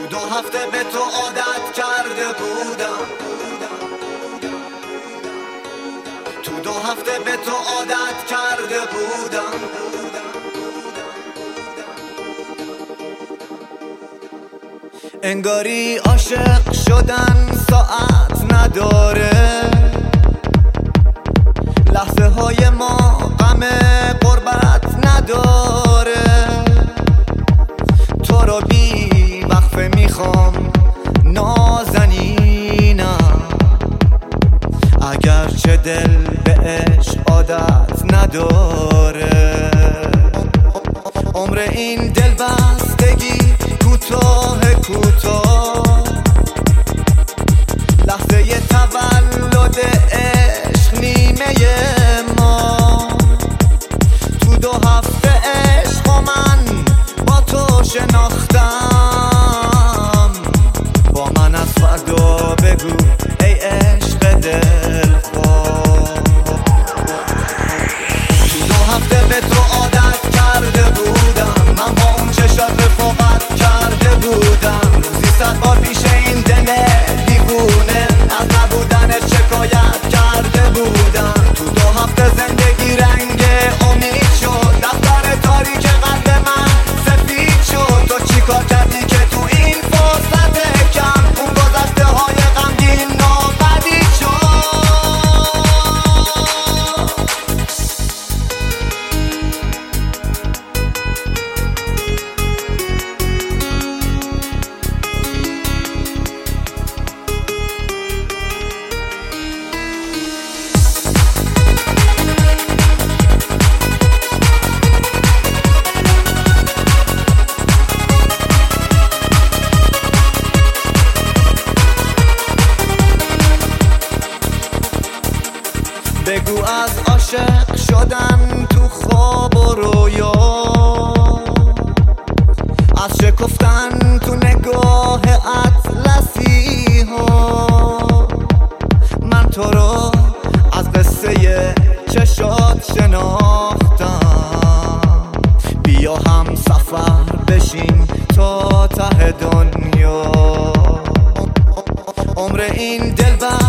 2 هفته به تو عادت کرده بودم، تو 2 هفته به تو عادت کرده بودم. انگاری عاشق شدن ساعت نداره، لحظه های ما غم غربت نداره. تو رو بی وقفه میخوام نازنینم، اگرچه دل به عشق عادت نداره. عمر این دل بستگی کوتاه کوتاه، لحظه تولد عشق نیمه ما. تو 2 هفته عشق و من با تو شناختم، با من از فردا بگو ای عشق دلخواه. تو 2 هفته به تو عادت کرده بودم، من با اون چشات رفاقت کرده بودم. روزی 100 بار پیش این دل دیوونه از نبودنش شکایت کرده بودم. تو 2 هفته زندگی رنگ امید شد، دفتر تاریک قلب من سفید شد. تو چی کار کردی که تو این فرصت کم اون گذشته های غمگین ناپدید شد؟ بگو از عاشق شدن تو خواب و رویا، از شکفتن تو نگاه اطلسی ها. من تو رو از قصه چشات شناختم، بیا هم سفر بشین تا ته دنیا. عمر این دل